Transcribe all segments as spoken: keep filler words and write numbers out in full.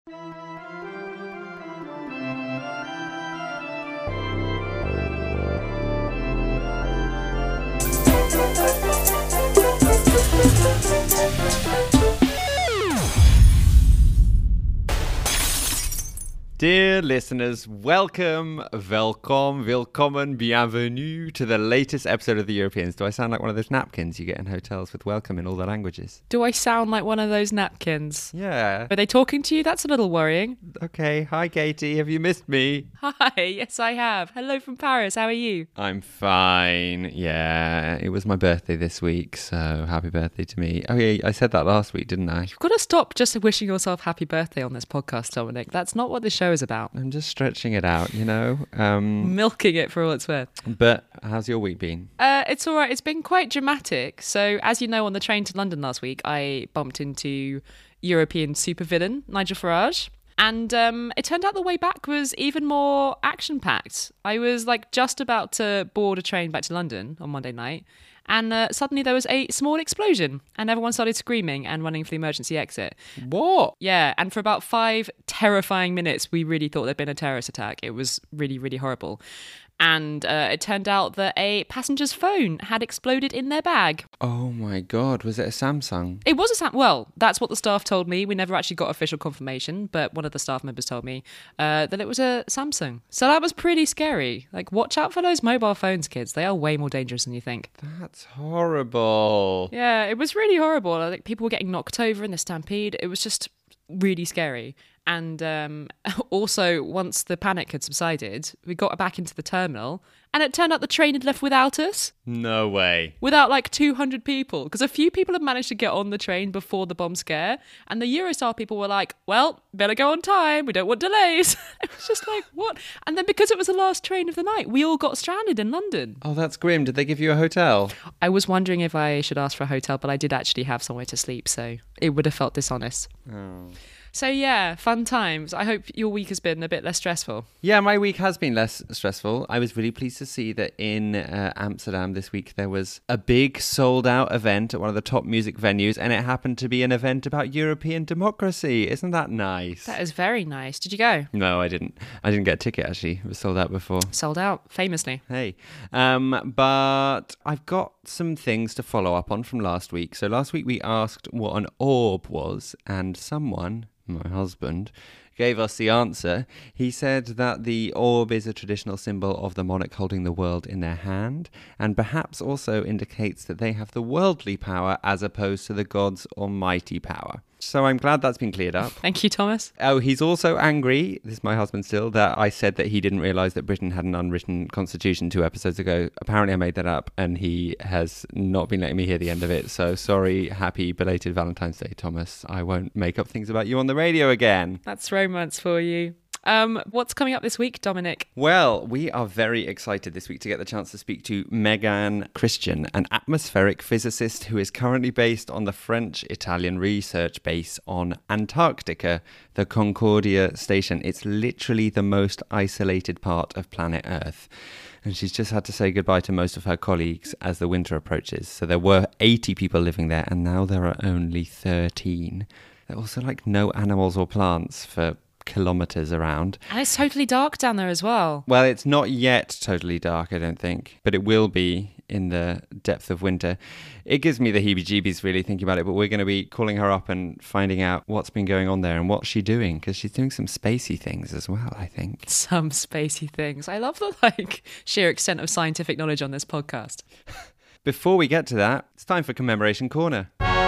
Dear listeners, welcome, welcome, willkommen, bienvenue to the latest episode of The Europeans. Do I sound like one of those napkins you get in hotels with welcome in all the languages? Do I sound like one of those napkins? Yeah. Are they talking to you? That's a little worrying. Okay, hi Katie, have you missed me? Hi, yes I have. Hello from Paris, how are you? I'm fine, yeah. It was my birthday this week, so happy birthday to me. Oh yeah, I said that last week, didn't I? You've got to stop just wishing yourself happy birthday on this podcast, Dominic. That's not what this show is about. I'm just stretching it out, you know? Um, Milking it for all it's worth. but how's your week been? Uh, it's all right. It's been quite dramatic. So, as you know, on the train to London last week, I bumped into European supervillain Nigel Farage. And um, it turned out the way back was even more action-packed. I was like just about to board a train back to London on Monday night. And uh, suddenly there was a small explosion and everyone started screaming and running for the emergency exit. What? Yeah, and for about five terrifying minutes, we really thought there'd been a terrorist attack. It was really, really horrible. And uh, it turned out that a passenger's phone had exploded in their bag. Oh my God, was it a Samsung? It was a Sam. Well, that's what the staff told me. We never actually got official confirmation, but one of the staff members told me uh, that it was a Samsung. So that was pretty scary. Like, watch out for those mobile phones, kids. They are way more dangerous than you think. That's horrible. Yeah, it was really horrible. Like, people were getting knocked over in the stampede. It was just really scary. And um, also, once the panic had subsided, we got back into the terminal and it turned out the train had left without us. No way. Without like two hundred people. Because a few people had managed to get on the train before the bomb scare. And the Eurostar people were like, well, better go on time. We don't want delays. It was just like, what? And then because it was the last train of the night, we all got stranded in London. Oh, that's grim. Did they give you a hotel? I was wondering if I should ask for a hotel, but I did actually have somewhere to sleep. So it would have felt dishonest. Oh. So yeah, fun times. I hope your week has been a bit less stressful. Yeah, my week has been less stressful. I was really pleased to see that in uh, Amsterdam this week there was a big sold out event at one of the top music venues, and it happened to be an event about European democracy. Isn't that nice? That is very nice. Did you go? No, I didn't. I didn't get a ticket actually. It was sold out before. Sold out, famously. Hey, um, but I've got some things to follow up on from last week. So last week we asked what an orb was, and someone, my husband, gave us the answer. He said that the orb is a traditional symbol of the monarch holding the world in their hand, and perhaps also indicates that they have the worldly power as opposed to the god's almighty power. So I'm glad that's been cleared up. Thank you, Thomas. Oh, he's also angry, this is my husband still, that I said that he didn't realise that Britain had an unwritten constitution two episodes ago. Apparently I made that up and he has not been letting me hear the end of it. So sorry, happy belated Valentine's Day, Thomas. I won't make up things about you on the radio again. That's romance for you. Um, what's coming up this week, Dominic? Well, we are very excited this week to get the chance to speak to Megan Christian, an atmospheric physicist who is currently based on the French-Italian research base on Antarctica, the Concordia station. It's literally the most isolated part of planet Earth. And she's just had to say goodbye to most of her colleagues as the winter approaches. So there were eighty people living there, and now there are only thirteen. There are also like no animals or plants for kilometres around. And it's totally dark down there as well. Well, it's not yet totally dark, I don't think, but it will be in the depth of winter. It gives me the heebie-jeebies really thinking about it, but we're going to be calling her up and finding out what's been going on there and what's she doing, because she's doing some spacey things as well, I think. Some spacey things. I love the like sheer extent of scientific knowledge on this podcast. Before we get to that, it's time for Commemoration Corner.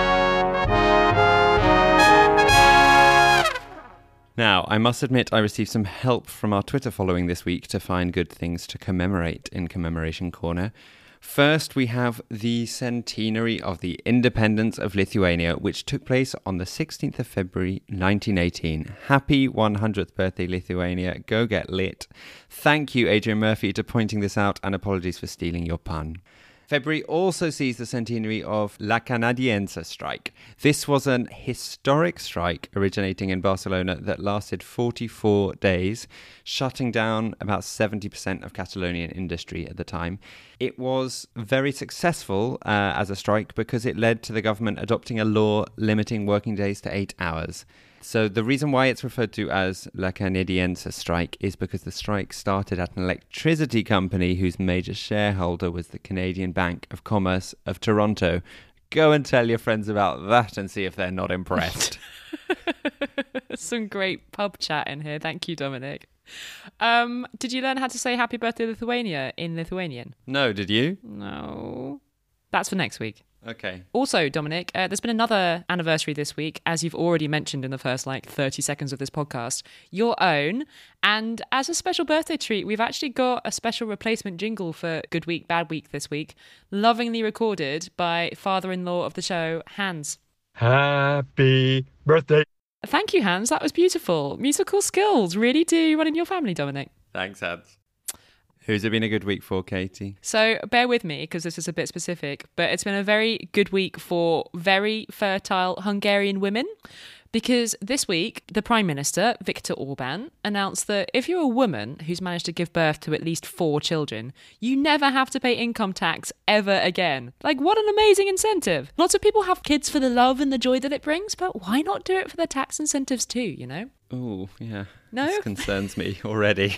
Now, I must admit I received some help from our Twitter following this week to find good things to commemorate in Commemoration Corner. First, we have the centenary of the independence of Lithuania, which took place on the sixteenth of February nineteen eighteen. Happy one hundredth birthday, Lithuania. Go get lit. Thank you, Adrian Murphy, for pointing this out, and apologies for stealing your pun. February also sees the centenary of La Canadiense strike. This was an historic strike originating in Barcelona that lasted forty-four days, shutting down about seventy percent of Catalonian industry at the time. It was very successful uh, as a strike because it led to the government adopting a law limiting working days to eight hours. So the reason why it's referred to as La Canadiense strike is because the strike started at an electricity company whose major shareholder was the Canadian Bank of Commerce of Toronto. Go and tell your friends about that and see if they're not impressed. Some great pub chat in here. Thank you, Dominic. Um, did you learn how to say happy birthday Lithuania in Lithuanian? No, did you? No. That's for next week. Okay. Also, Dominic, uh, there's been another anniversary this week, as you've already mentioned in the first like thirty seconds of this podcast, your own. And as a special birthday treat, we've actually got a special replacement jingle for Good Week, Bad Week this week, lovingly recorded by father-in-law of the show, Hans. Happy birthday. Thank you, Hans. That was beautiful. Musical skills really do run in your family, Dominic. Thanks, Hans. Who's it been a good week for, Katie? So bear with me because this is a bit specific, but it's been a very good week for very fertile Hungarian women. Because this week, the Prime Minister, Viktor Orban, announced that if you're a woman who's managed to give birth to at least four children, you never have to pay income tax ever again. Like, what an amazing incentive. Lots of people have kids for the love and the joy that it brings, but why not do it for the tax incentives too, you know? Oh, yeah. No? This concerns me already.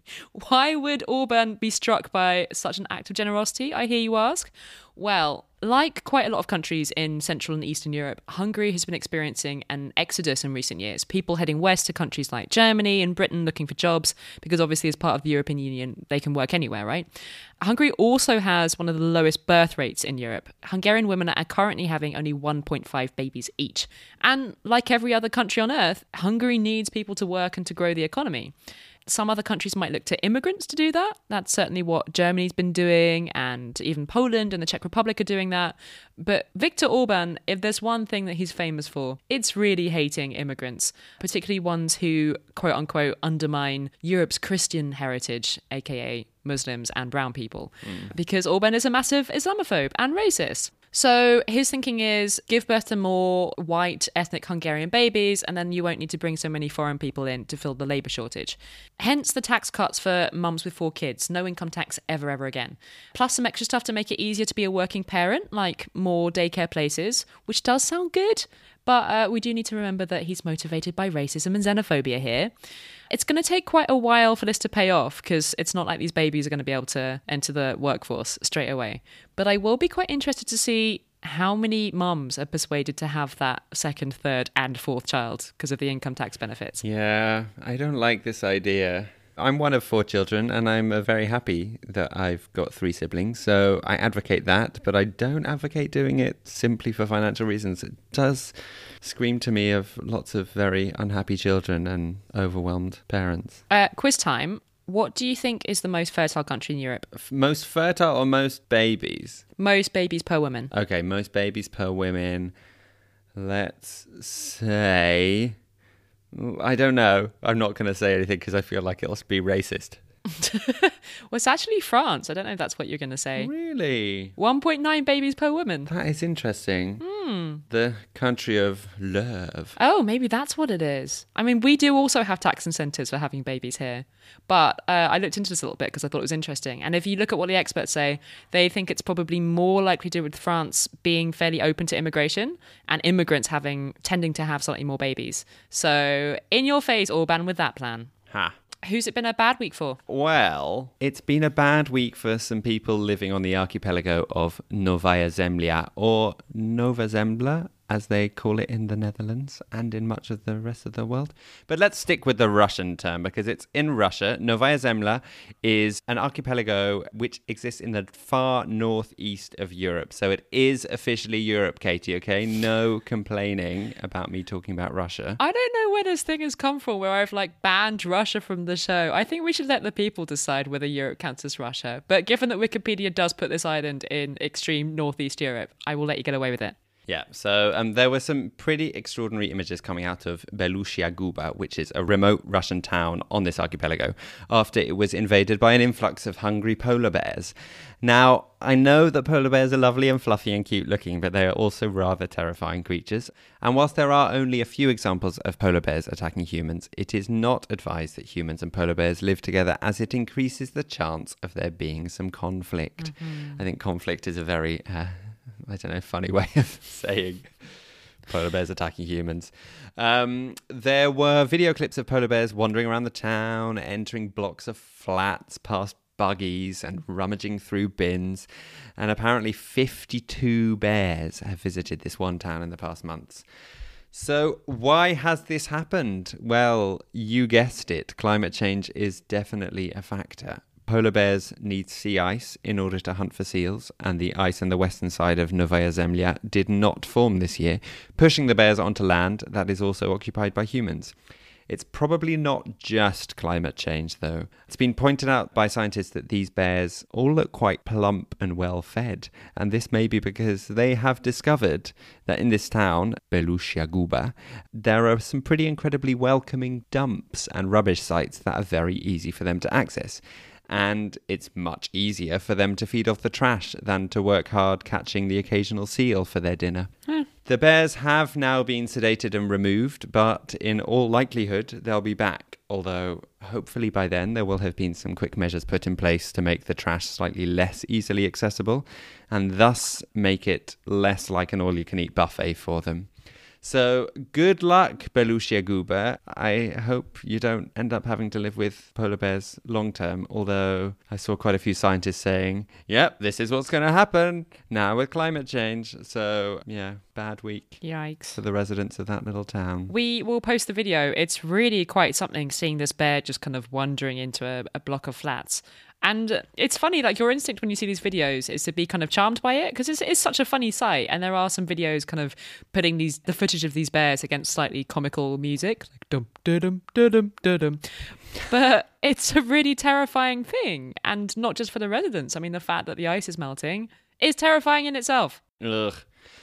Why would Orban be struck by such an act of generosity, I hear you ask? Well, like quite a lot of countries in Central and Eastern Europe, Hungary has been experiencing an exodus in recent years. People heading west to countries like Germany and Britain looking for jobs, because obviously as part of the European Union, they can work anywhere, right? Hungary also has one of the lowest birth rates in Europe. Hungarian women are currently having only one point five babies each. And like every other country on earth, Hungary needs people to work and to grow the economy. Some other countries might look to immigrants to do that. That's certainly what Germany's been doing, and even Poland and the Czech Republic are doing that. But Viktor Orban, if there's one thing that he's famous for, it's really hating immigrants, particularly ones who, quote unquote, undermine Europe's Christian heritage, aka Muslims and brown people, mm. because Orban is a massive Islamophobe and racist. So his thinking is give birth to more white ethnic Hungarian babies, and then you won't need to bring so many foreign people in to fill the labour shortage. Hence the tax cuts for mums with four kids, no income tax ever, ever again. Plus some extra stuff to make it easier to be a working parent, like more daycare places, which does sound good. But uh, we do need to remember that he's motivated by racism and xenophobia here. It's going to take quite a while for this to pay off, because it's not like these babies are going to be able to enter the workforce straight away. But I will be quite interested to see how many mums are persuaded to have that second, third and fourth child because of the income tax benefits. Yeah, I don't like this idea. I'm one of four children, and I'm uh, very happy that I've got three siblings, so I advocate that, but I don't advocate doing it simply for financial reasons. It does scream to me of lots of very unhappy children and overwhelmed parents. Uh, quiz time. What do you think is the most fertile country in Europe? F- most fertile or most babies? Most babies per woman. Okay, most babies per woman. Let's say... I don't know. I'm not going to say anything because I feel like it'll be racist. Well, it's actually France. I don't know if that's what you're going to say. Really? one point nine babies per woman. That is interesting. Hmm. The country of love. Oh, maybe that's what it is. I mean, we do also have tax incentives for having babies here. But uh, I looked into this a little bit because I thought it was interesting. And if you look at what the experts say, they think it's probably more likely to do with France being fairly open to immigration and immigrants having tending to have slightly more babies. So in your face, Orban, with that plan. Ha. Who's it been a bad week for? Well, it's been a bad week for some people living on the archipelago of Novaya Zemlya, or Nova Zembla, as they call it in the Netherlands and in much of the rest of the world. But let's stick with the Russian term because it's in Russia. Novaya Zemlya is an archipelago which exists in the far northeast of Europe. So it is officially Europe, Katie, okay? No complaining about me talking about Russia. I don't know where this thing has come from, where I've like banned Russia from the show. I think we should let the people decide whether Europe counts as Russia. But given that Wikipedia does put this island in extreme northeast Europe, I will let you get away with it. Yeah, so um, there were some pretty extraordinary images coming out of Belushia Guba, which is a remote Russian town on this archipelago, after it was invaded by an influx of hungry polar bears. Now, I know that polar bears are lovely and fluffy and cute looking, but they are also rather terrifying creatures. And whilst there are only a few examples of polar bears attacking humans, it is not advised that humans and polar bears live together, as it increases the chance of there being some conflict. Mm-hmm. I think conflict is a very... Uh, I don't know, funny way of saying Polar bears attacking humans. Um, there were video clips of polar bears wandering around the town, entering blocks of flats, past buggies and rummaging through bins. And apparently fifty-two bears have visited this one town in the past months. So why has this happened? Well, you guessed it. Climate change is definitely a factor. Polar bears need sea ice in order to hunt for seals, and the ice on the western side of Novaya Zemlya did not form this year, pushing the bears onto land that is also occupied by humans. It's probably not just climate change, though. It's been pointed out by scientists that these bears all look quite plump and well fed, and this may be because they have discovered that in this town, Belushya Guba, there are some pretty incredibly welcoming dumps and rubbish sites that are very easy for them to access. And it's much easier for them to feed off the trash than to work hard catching the occasional seal for their dinner. Hmm. The bears have now been sedated and removed, but in all likelihood they'll be back, although hopefully by then there will have been some quick measures put in place to make the trash slightly less easily accessible and thus make it less like an all-you-can-eat buffet for them. So good luck, Belushya Guba. I hope you don't end up having to live with polar bears long term, although I saw quite a few scientists saying, yep, this is what's going to happen now with climate change. So, yeah, bad week. Yikes. For the residents of that little town. We will post the video. It's really quite something seeing this bear just kind of wandering into a, a block of flats. And it's funny, like your instinct when you see these videos is to be kind of charmed by it because it's, it's such a funny sight. And there are some videos kind of putting these the footage of these bears against slightly comical music, like dum dum dum dum dum. But it's a really terrifying thing, and not just for the residents. I mean, the fact that the ice is melting is terrifying in itself. Ugh.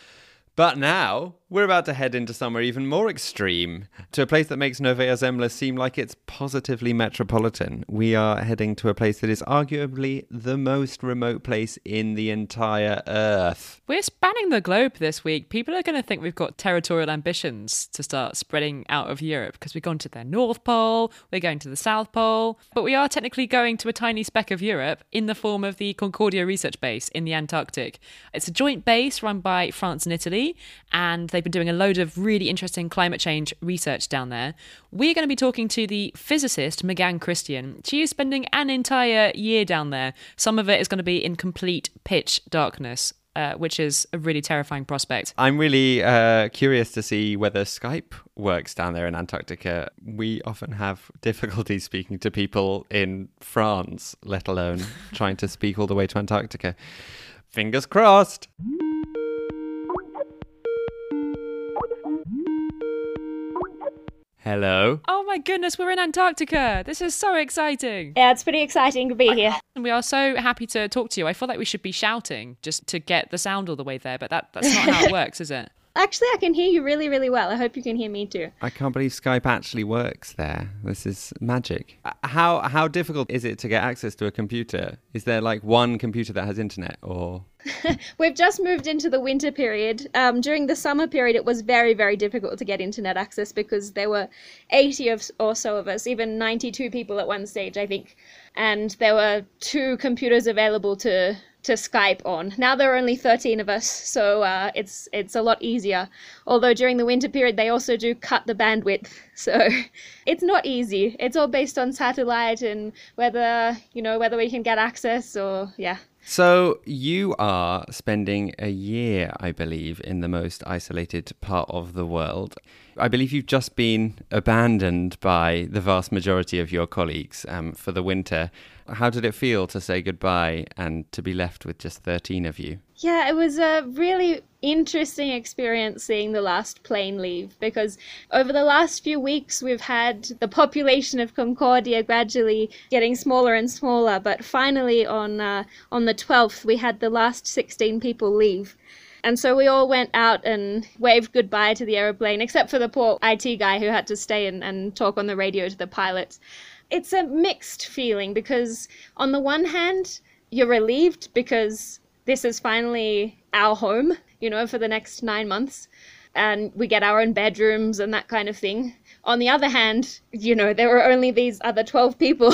But now, we're about to head into somewhere even more extreme, to a place that makes Novaya Zemlya seem like it's positively metropolitan. We are heading to a place that is arguably the most remote place in the entire Earth. We're spanning the globe this week. People are going to think we've got territorial ambitions to start spreading out of Europe because we've gone to the North Pole, we're going to the South Pole, but we are technically going to a tiny speck of Europe in the form of the Concordia Research Base in the Antarctic. It's a joint base run by France and Italy, and they've been doing a load of really interesting climate change research down there. We're going to be talking to the physicist Megan Christian. She is spending an entire year down there. Some of it is going to be in complete pitch darkness, uh, which is a really terrifying prospect. I'm really uh, curious to see whether Skype works down there in Antarctica. We often have difficulty speaking to people in France, let alone trying to speak all the way to Antarctica. Fingers crossed. Hello. Oh my goodness, we're in Antarctica. This is so exciting. Yeah, it's pretty exciting to be here. And we are so happy to talk to you. I feel like we should be shouting just to get the sound all the way there, but that, that's not how it works, is it? Actually, I can hear you really, really well. I hope you can hear me too. I can't believe Skype actually works there. This is magic. How how difficult is it to get access to a computer? Is there like one computer that has internet or... We've just moved into the winter period. Um, during the summer period, it was very, very difficult to get internet access because there were eighty of, or so of us, even ninety-two people at one stage, I think. And there were two computers available to... to Skype on. Now there are only thirteen of us, so uh, it's it's a lot easier. Although during the winter period they also do cut the bandwidth, so it's not easy. It's all based on satellite and whether, you know, whether we can get access or, yeah. So you are spending a year, I believe, in the most isolated part of the world. I believe you've just been abandoned by the vast majority of your colleagues um, for the winter. How did it feel to say goodbye and to be left with just thirteen of you? Yeah, it was a really interesting experience seeing the last plane leave, because over the last few weeks we've had the population of Concordia gradually getting smaller and smaller, but finally on uh, on the twelfth we had the last sixteen people leave. And so we all went out and waved goodbye to the aeroplane, except for the poor I T guy who had to stay and, and talk on the radio to the pilots. It's a mixed feeling because on the one hand, you're relieved because this is finally our home, you know, for the next nine months. And we get our own bedrooms and that kind of thing. On the other hand, you know, there were only these other twelve people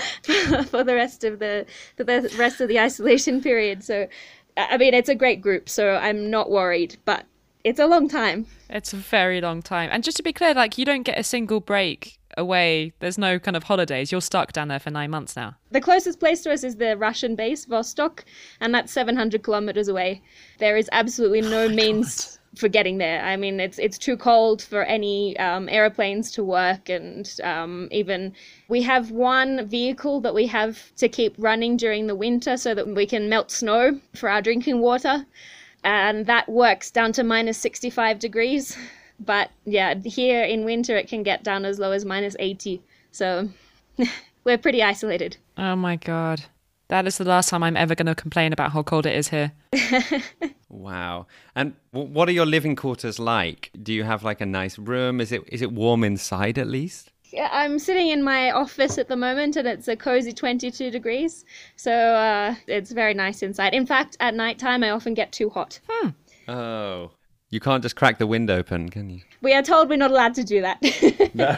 for the rest of the for the rest of the isolation period. So, I mean, it's a great group, so I'm not worried. But it's a long time. It's a very long time. And just to be clear, like, you don't get a single break away. There's no kind of holidays. You're stuck down there for nine months now. The closest place to us is the Russian base, Vostok, and that's seven hundred kilometers away. There is absolutely no oh means God. for getting there. I mean, it's it's too cold for any um, airplanes to work, and um, even we have one vehicle that we have to keep running during the winter so that we can melt snow for our drinking water, and that works down to minus sixty-five degrees. But yeah, here in winter it can get down as low as minus eighty. So we're pretty isolated. Oh my God. That is the last time I'm ever going to complain about how cold it is here. Wow. And w- what are your living quarters like? Do you have like a nice room? Is it is it warm inside at least? Yeah, I'm sitting in my office at the moment and it's a cozy twenty-two degrees. So uh, it's very nice inside. In fact, at nighttime I often get too hot. Hmm. Oh. You can't just crack the window open, can you? We are told we're not allowed to do that. No.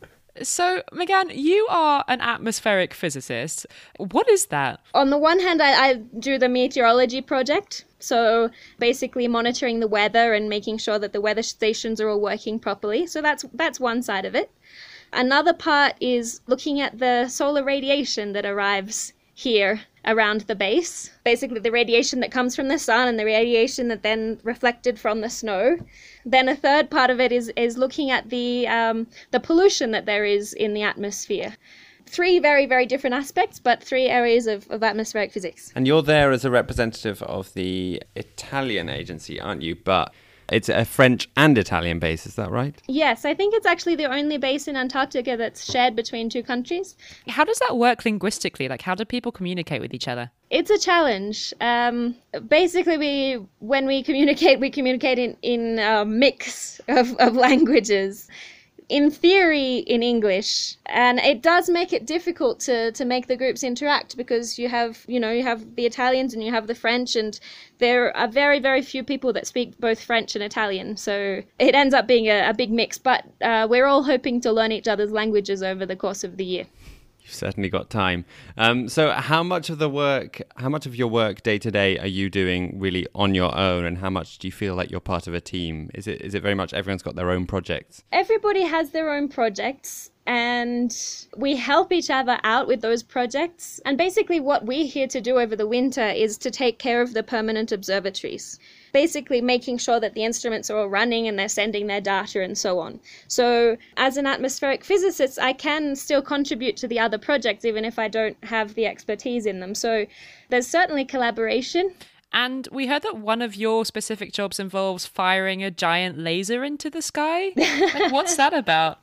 So, Megan, you are an atmospheric physicist. What is that? On the one hand, I, I do the meteorology project. So basically monitoring the weather and making sure that the weather stations are all working properly. So that's that's one side of it. Another part is looking at the solar radiation that arrives here around the base. Basically the radiation that comes from the sun and the radiation that then reflected from the snow. Then a third part of it is is looking at the um, the pollution that there is in the atmosphere. Three very, very different aspects, but three areas of, of atmospheric physics. And you're there as a representative of the Italian agency, aren't you? But it's a French and Italian base, is that right? Yes, I think it's actually the only base in Antarctica that's shared between two countries. How does that work linguistically? Like, how do people communicate with each other? It's a challenge. Um, basically, we when we communicate, we communicate in, in a mix of, of languages. In theory, in English, and it does make it difficult to, to make the groups interact because you have, you know, you have the Italians and you have the French, and there are very, very few people that speak both French and Italian. So it ends up being a, a big mix, but uh, we're all hoping to learn each other's languages over the course of the year. You've certainly got time. Um, so how much of the work, how much of your work day to day are you doing really on your own, and how much do you feel like you're part of a team? Is it is it very much everyone's got their own projects? Everybody has their own projects, and we help each other out with those projects. And basically what we're here to do over the winter is to take care of the permanent observatories. Basically making sure that the instruments are all running and they're sending their data and so on. So as an atmospheric physicist, I can still contribute to the other projects even if I don't have the expertise in them. So there's certainly collaboration. And we heard that one of your specific jobs involves firing a giant laser into the sky. Like, what's that about?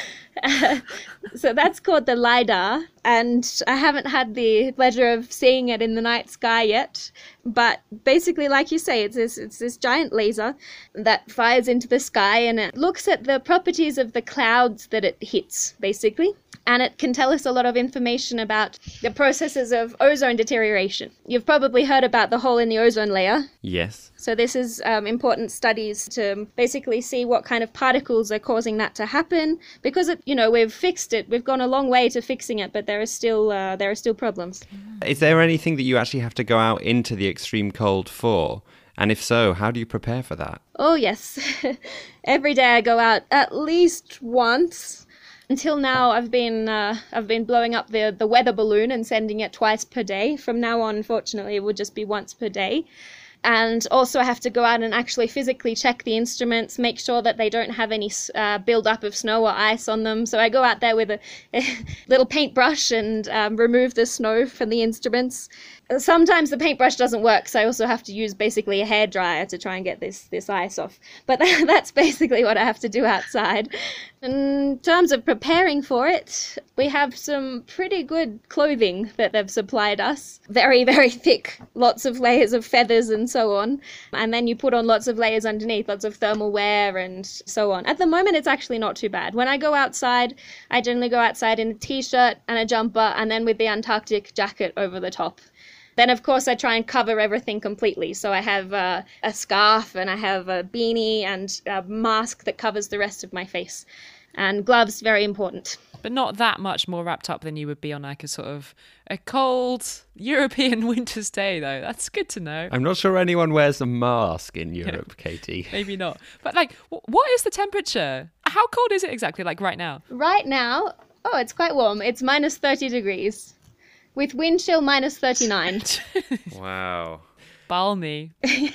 Uh, so that's called the LiDAR, and I haven't had the pleasure of seeing it in the night sky yet. But basically, like you say, it's this, it's this giant laser that fires into the sky, and it looks at the properties of the clouds that it hits, basically. And it can tell us a lot of information about the processes of ozone deterioration. You've probably heard about the hole in the ozone layer. Yes. So this is um, important studies to basically see what kind of particles are causing that to happen. Because, it, you know, we've fixed it. We've gone a long way to fixing it, but there are still uh, there are still problems. Is there anything that you actually have to go out into the extreme cold for? And if so, how do you prepare for that? Oh, yes. Every day I go out at least once. Until now, I've been uh, I've been blowing up the, the weather balloon and sending it twice per day. From now on, unfortunately, it will just be once per day. And also I have to go out and actually physically check the instruments, make sure that they don't have any uh, build-up of snow or ice on them. So I go out there with a, a little paintbrush and um, remove the snow from the instruments. Sometimes the paintbrush doesn't work, so I also have to use basically a hairdryer to try and get this, this ice off. But that's basically what I have to do outside. In terms of preparing for it, we have some pretty good clothing that they've supplied us. Very, very thick, lots of layers of feathers and so on. And then you put on lots of layers underneath, lots of thermal wear and so on. At the moment, it's actually not too bad. When I go outside, I generally go outside in a t-shirt and a jumper, and then with the Antarctic jacket over the top. Then, of course, I try and cover everything completely. So I have uh, a scarf and I have a beanie and a mask that covers the rest of my face. And gloves, very important. But not that much more wrapped up than you would be on like a sort of a cold European winter's day, though. That's good to know. I'm not sure anyone wears a mask in Europe, yeah. Katie. Maybe not. But like, what is the temperature? How cold is it exactly, like right now? Right now, oh, it's quite warm. It's minus thirty degrees. With wind chill, minus thirty-nine. Wow. Balmy.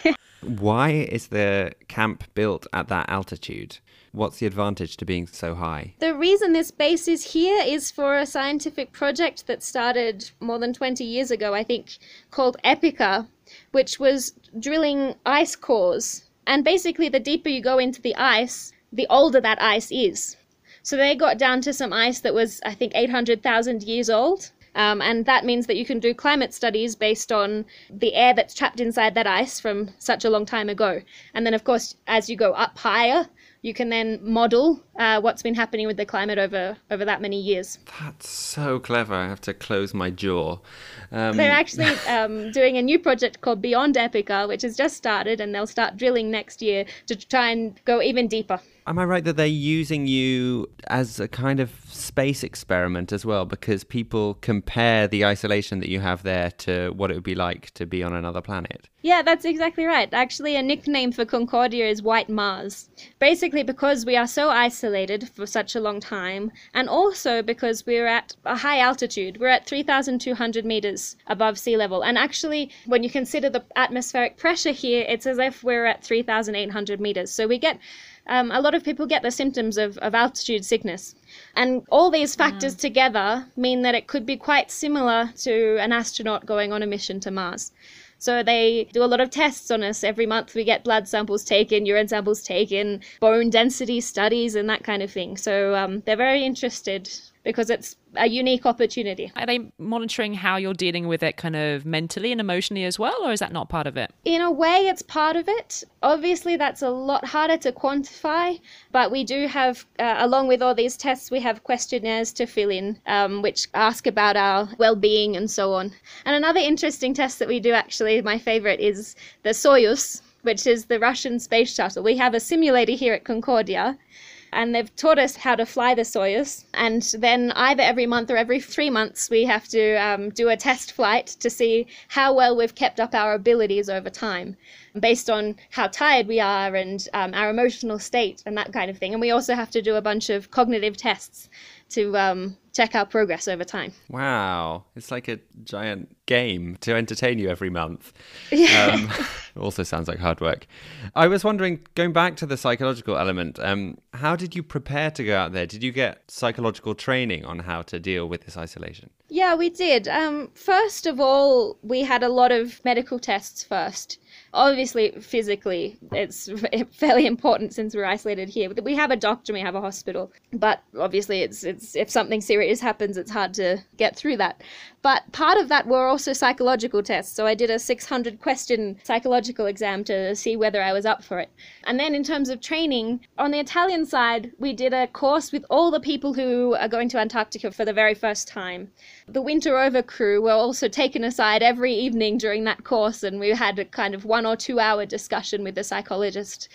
Why is the camp built at that altitude? What's the advantage to being so high? The reason this base is here is for a scientific project that started more than twenty years ago, I think, called EPICA, which was drilling ice cores. And basically, the deeper you go into the ice, the older that ice is. So they got down to some ice that was, I think, eight hundred thousand years old. Um, and that means that you can do climate studies based on the air that's trapped inside that ice from such a long time ago. And then, of course, as you go up higher, you can then model uh, what's been happening with the climate over, over that many years. That's so clever. I have to close my jaw. Um... They're actually um, doing a new project called Beyond Epica, which has just started, and they'll start drilling next year to try and go even deeper. Am I right that they're using you as a kind of space experiment as well? Because people compare the isolation that you have there to what it would be like to be on another planet. Yeah, that's exactly right. Actually, a nickname for Concordia is White Mars. Basically because we are so isolated for such a long time, and also because we're at a high altitude. We're at three thousand two hundred meters above sea level. And actually, when you consider the atmospheric pressure here, it's as if we're at three thousand eight hundred meters. So we get... Um, a lot of people get the symptoms of, of altitude sickness. And all these factors mm. together mean that it could be quite similar to an astronaut going on a mission to Mars. So they do a lot of tests on us. Every month we get blood samples taken, urine samples taken, bone density studies and that kind of thing. So um, they're very interested because it's a unique opportunity. Are they monitoring how you're dealing with it kind of mentally and emotionally as well, or is that not part of it? In a way, it's part of it. Obviously, that's a lot harder to quantify, but we do have, uh, along with all these tests, we have questionnaires to fill in, um, which ask about our well-being and so on. And another interesting test that we do, actually, my favorite, is the Soyuz, which is the Russian space shuttle. We have a simulator here at Concordia, and they've taught us how to fly the Soyuz. And then either every month or every three months, we have to um, do a test flight to see how well we've kept up our abilities over time, based on how tired we are and um, our emotional state and that kind of thing. And we also have to do a bunch of cognitive tests to um, check our progress over time. Wow. It's like a giant game to entertain you every month. Yeah. Um, also sounds like hard work. I was wondering, going back to the psychological element, um, how did you prepare to go out there? Did you get psychological training on how to deal with this isolation? Yeah, we did. Um, first of all, we had a lot of medical tests first. Obviously, physically, it's fairly important since we're isolated here. We have a doctor, we have a hospital, but obviously, it's it's if something serious happens, it's hard to get through that. But part of that were also psychological tests. So I did a six hundred question psychological exam to see whether I was up for it. And then in terms of training, on the Italian side, we did a course with all the people who are going to Antarctica for the very first time. The Winter Over crew were also taken aside every evening during that course, and we had a kind of one or two hour discussion with the psychologist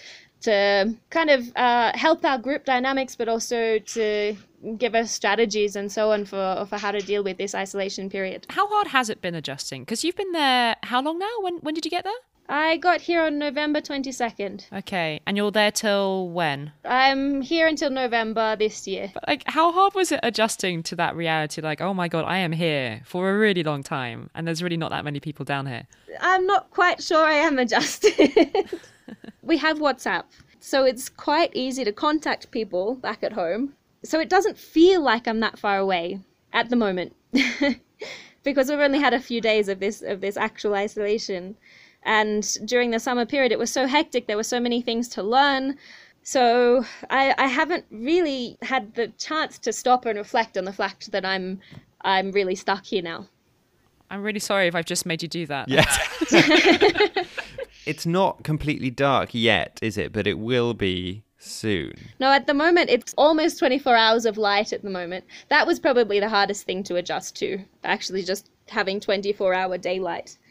to kind of uh, help our group dynamics, but also to give us strategies and so on for, for how to deal with this isolation period. How hard has it been adjusting? Because you've been there how long now? When when did you get there? I got here on November twenty-second. Okay, and you're there till when? I'm here until November this year. But like, how hard was it adjusting to that reality? Like, oh my God, I am here for a really long time, and there's really not that many people down here. I'm not quite sure I am adjusted. We have WhatsApp, so it's quite easy to contact people back at home. So it doesn't feel like I'm that far away at the moment, because we've only had a few days of this of this actual isolation. And during the summer period, it was so hectic. There were so many things to learn. So I, I haven't really had the chance to stop and reflect on the fact that I'm I'm really stuck here now. I'm really sorry if I've just made you do that. Yes. It's not completely dark yet, is it? But it will be soon. No, at the moment, it's almost twenty-four hours of light at the moment. That was probably the hardest thing to adjust to, actually just having twenty-four hour daylight.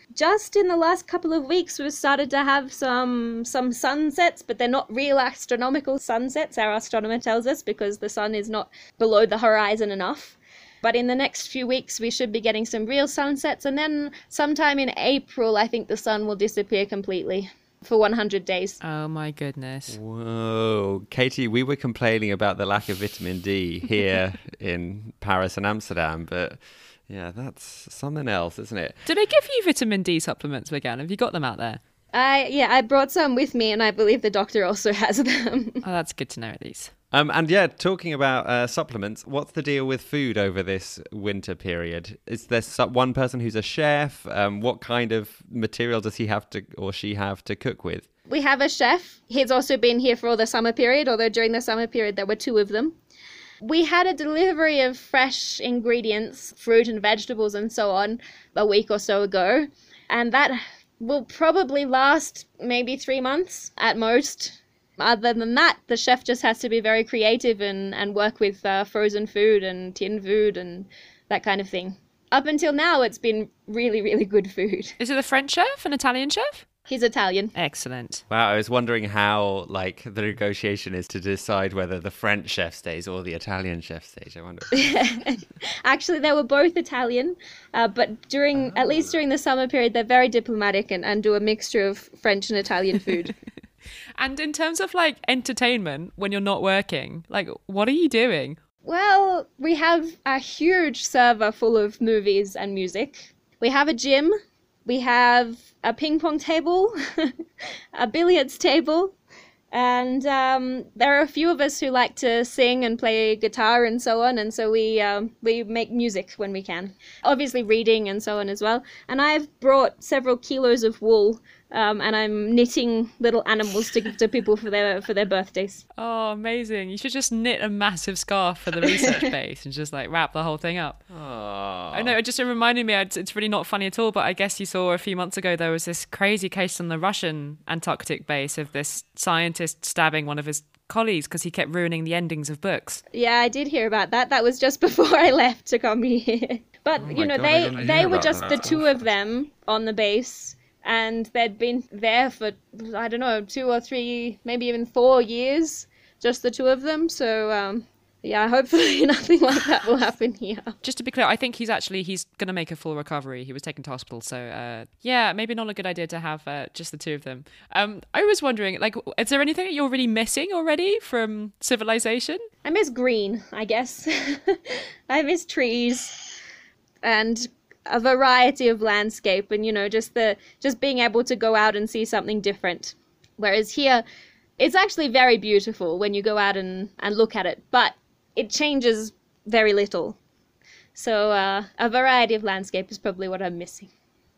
Just in the last couple of weeks, we've started to have some some sunsets, but they're not real astronomical sunsets, our astronomer tells us, because the sun is not below the horizon enough. But in the next few weeks, we should be getting some real sunsets, and then sometime in April, I think the sun will disappear completely for one hundred days. Oh my goodness. Whoa. Katie, we were complaining about the lack of vitamin D here in Paris and Amsterdam, but yeah, that's something else, isn't it? Do they give you vitamin D supplements, Megan? Have you got them out there? I yeah, I brought some with me, and I believe the doctor also has them. Oh, that's good to know at least. Um, and yeah, talking about uh, supplements, what's the deal with food over this winter period? Is there so- one person who's a chef? Um, what kind of material does he have to, or she have to cook with? We have a chef. He's also been here for all the summer period, although during the summer period there were two of them. We had a delivery of fresh ingredients, fruit and vegetables and so on, a week or so ago. And that will probably last maybe three months at most. Other than that, the chef just has to be very creative and, and work with uh, frozen food and tin food and that kind of thing. Up until now, it's been really, really good food. Is it a French chef, an Italian chef? He's Italian. Excellent. Wow, I was wondering how, like, the negotiation is to decide whether the French chef stays or the Italian chef stays. I wonder. Actually, they were both Italian, uh, but during, oh. at least during the summer period, they're very diplomatic and, and do a mixture of French and Italian food. And in terms of, like, entertainment, when you're not working, like, what are you doing? Well, we have a huge server full of movies and music. We have a gym. We have a ping pong table, a billiards table, and um, there are a few of us who like to sing and play guitar and so on, and so we um, we make music when we can. Obviously reading and so on as well. And I've brought several kilos of wool, um, and I'm knitting little animals to give to people for their for their birthdays. Oh, amazing. You should just knit a massive scarf for the research base and just like wrap the whole thing up. Oh. I know, it just reminded me, it's, it's really not funny at all, but I guess you saw a few months ago there was this crazy case on the Russian Antarctic base of this scientist stabbing one of his colleagues because he kept ruining the endings of books. Yeah, I did hear about that. That was just before I left to come here. But, oh you know, God, they, they were just that. the two of them on the base. And they'd been there for, I don't know, two or three, maybe even four years, just the two of them. So, um, yeah, hopefully nothing like that will happen here. Just to be clear, I think he's actually, he's going to make a full recovery. He was taken to hospital. So, uh, yeah, maybe not a good idea to have uh, just the two of them. Um, I was wondering, like, is there anything that you're really missing already from civilization? I miss green, I guess. I miss trees and a variety of landscape, and you know, just the just being able to go out and see something different. Whereas here, it's actually very beautiful when you go out and, and look at it, but it changes very little. So uh, a variety of landscape is probably what I'm missing.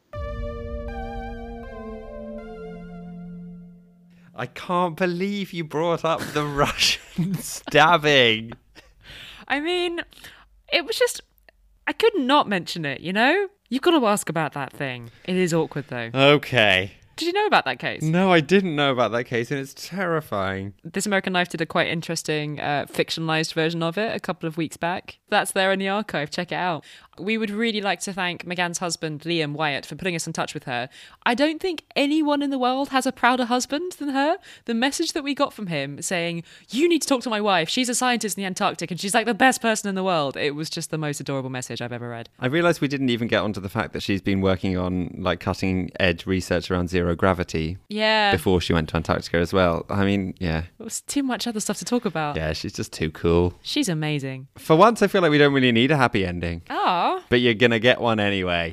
I can't believe you brought up the Russian stabbing. I mean, it was just, I could not mention it, you know? You've got to ask about that thing. It is awkward, though. Okay. Did you know about that case? No, I didn't know about that case, and it's terrifying. This American Life did a quite interesting uh, fictionalized version of it a couple of weeks back. That's there in the archive. Check it out. We would really like to thank Megan's husband, Liam Wyatt, for putting us in touch with her. I don't think anyone in the world has a prouder husband than her. The message that we got from him saying, you need to talk to my wife. She's a scientist in the Antarctic and she's like the best person in the world. It was just the most adorable message I've ever read. I realised we didn't even get onto the fact that she's been working on like cutting edge research around zero gravity. Yeah. Before she went to Antarctica as well. I mean, yeah. It was too much other stuff to talk about. Yeah, she's just too cool. She's amazing. For once, I feel like we don't really need a happy ending. Oh. But you're going to get one anyway.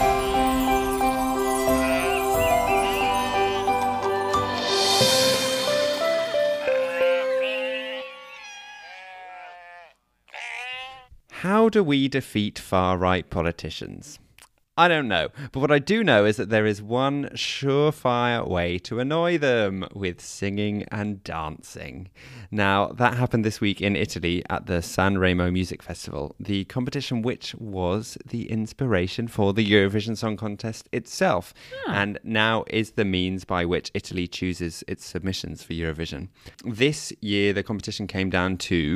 How do we defeat far-right politicians? I don't know, but what I do know is that there is one surefire way to annoy them, with singing and dancing. Now, that happened this week in Italy at the San Remo Music Festival, the competition which was the inspiration for the Eurovision Song Contest itself, oh. and now is the means by which Italy chooses its submissions for Eurovision. This year, the competition came down to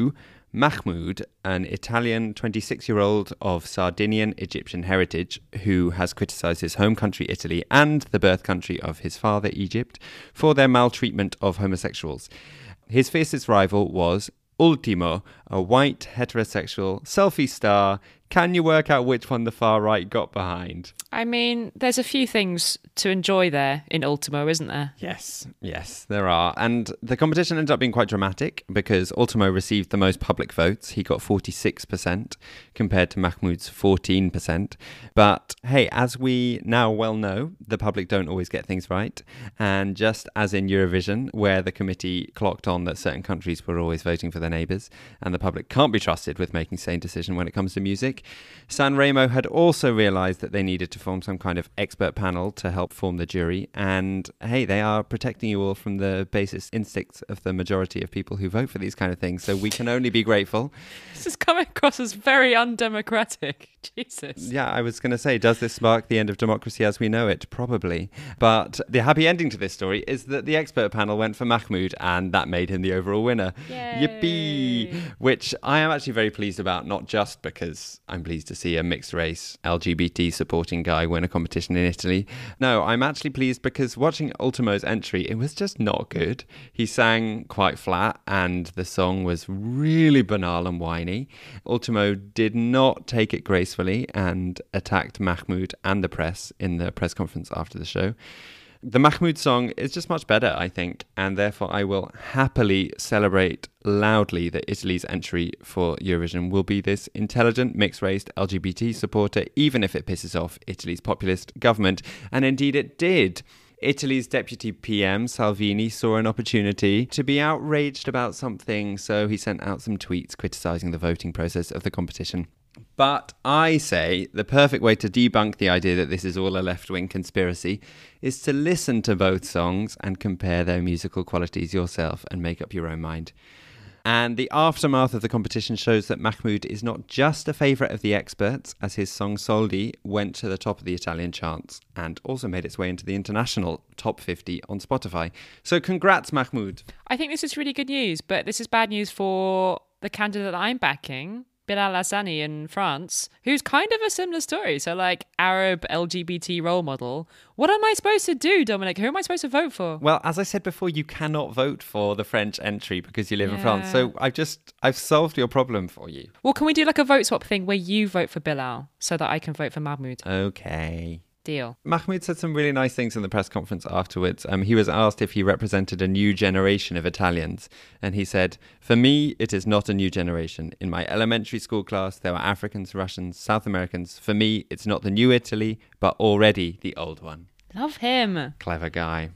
Mahmoud, an Italian twenty-six-year-old of Sardinian Egyptian heritage who has criticised his home country Italy and the birth country of his father Egypt for their maltreatment of homosexuals. His fiercest rival was Ultimo, a white heterosexual selfie star. Can you work out which one the far right got behind? I mean, there's a few things to enjoy there in Ultimo, isn't there? Yes, yes, there are. And the competition ended up being quite dramatic because Ultimo received the most public votes. He got forty-six percent compared to Mahmoud's fourteen percent. But hey, as we now well know, the public don't always get things right. And just as in Eurovision, where the committee clocked on that certain countries were always voting for their neighbours and the public can't be trusted with making sane decisions when it comes to music, Sanremo had also realised that they needed to form some kind of expert panel to help form the jury. And hey, they are protecting you all from the basest instincts of the majority of people who vote for these kind of things. So we can only be grateful. This is coming across as very undemocratic. Jesus. Yeah, I was going to say, does this mark the end of democracy as we know it? Probably. But the happy ending to this story is that the expert panel went for Mahmoud and that made him the overall winner. Yay. Yippee! Which I am actually very pleased about, not just because I'm pleased to see a mixed race L G B T supporting guy win a competition in Italy. No, I'm actually pleased because watching Ultimo's entry, it was just not good. He sang quite flat and the song was really banal and whiny. Ultimo did not take it gracefully and attacked Mahmoud and the press in the press conference after the show. The Mahmoud song is just much better, I think, and therefore I will happily celebrate loudly that Italy's entry for Eurovision will be this intelligent, mixed-race L G B T supporter, even if it pisses off Italy's populist government. And indeed it did. Italy's deputy P M, Salvini, saw an opportunity to be outraged about something, so he sent out some tweets criticising the voting process of the competition. But I say the perfect way to debunk the idea that this is all a left-wing conspiracy is to listen to both songs and compare their musical qualities yourself and make up your own mind. And the aftermath of the competition shows that Mahmoud is not just a favourite of the experts, as his song Soldi went to the top of the Italian charts and also made its way into the international top fifty on Spotify. So congrats, Mahmoud. I think this is really good news, but this is bad news for the candidate that I'm backing, Bilal Hassani in France, who's kind of a similar story. So like Arab L G B T role model. What am I supposed to do, Dominic? Who am I supposed to vote for? Well, as I said before, you cannot vote for the French entry because you live Yeah. in France. So I've just, I've solved your problem for you. Well, can we do like a vote swap thing where you vote for Bilal so that I can vote for Mahmoud? Okay. Deal. Mahmoud said some really nice things in the press conference afterwards. Um, he was asked if he represented a new generation of Italians. And he said, "For me, it is not a new generation. In my elementary school class, there were Africans, Russians, South Americans. For me, it's not the new Italy, but already the old one." Love him. Clever guy.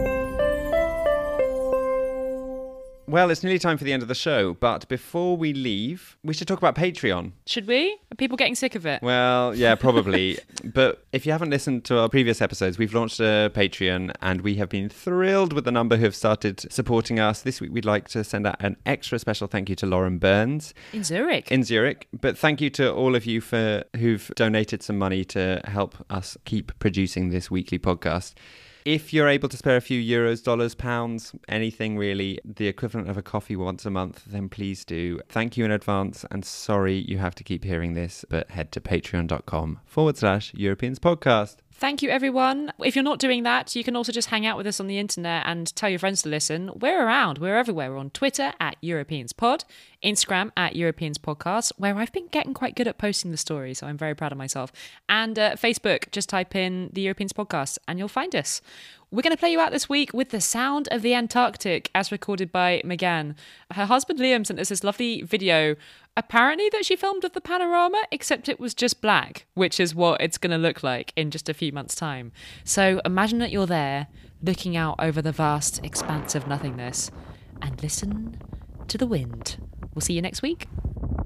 Well, it's nearly time for the end of the show, but before we leave, we should talk about Patreon. Should we? Are people getting sick of it? Well, yeah, probably. But if you haven't listened to our previous episodes, we've launched a Patreon and we have been thrilled with the number who have started supporting us. This week, we'd like to send out an extra special thank you to Lauren Burns. In Zurich. In Zurich. But thank you to all of you for who've donated some money to help us keep producing this weekly podcast. If you're able to spare a few euros, dollars, pounds, anything really, the equivalent of a coffee once a month, then please do. Thank you in advance, and sorry you have to keep hearing this, but head to patreon.com forward slash Europeans podcast. Thank you, everyone. If you're not doing that, you can also just hang out with us on the internet and tell your friends to listen. We're around. We're everywhere. We're on Twitter at EuropeansPod, Instagram at EuropeansPodcast, where I've been getting quite good at posting the story, so I'm very proud of myself. And uh, Facebook, just type in the Europeans Podcast and you'll find us. We're going to play you out this week with The Sound of the Antarctic, as recorded by Megan. Her husband Liam sent us this lovely video, apparently that she filmed of the panorama, except it was just black, which is what it's going to look like in just a few months' time. So imagine that you're there, looking out over the vast expanse of nothingness, and listen to the wind. We'll see you next week.